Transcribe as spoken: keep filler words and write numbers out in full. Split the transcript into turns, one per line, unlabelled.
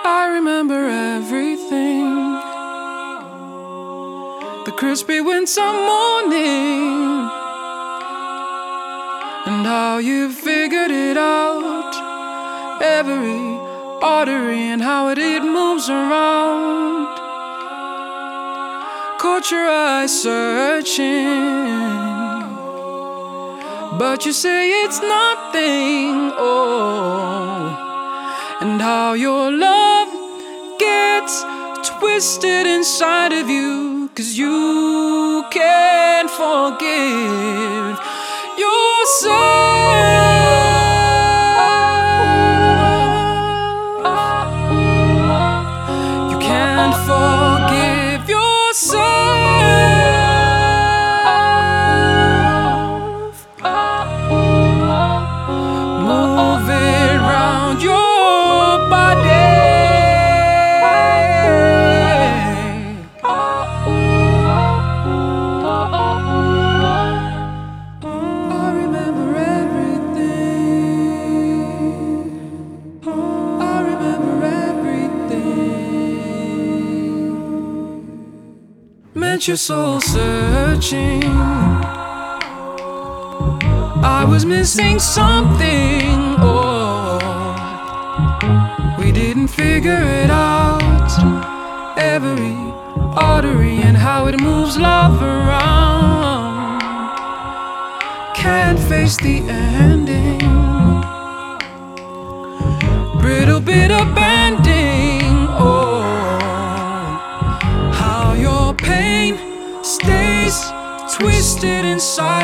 I remember everything. The crispy winter morning, and how you figured it out. Every artery and how it, it moves around. Caught your eye searching, but you say it's nothing. Oh, and how your love gets twisted inside of you, 'cause you can't forgive yourself. You can't forgive yourself. Move it round your body. I remember everything. I remember everything. Meant your soul searching. I was missing something. Oh, we didn't figure it out. Every artery and how it moves love around. Can't face the ending. Brittle bit of bending. Oh, how your pain stays twisted inside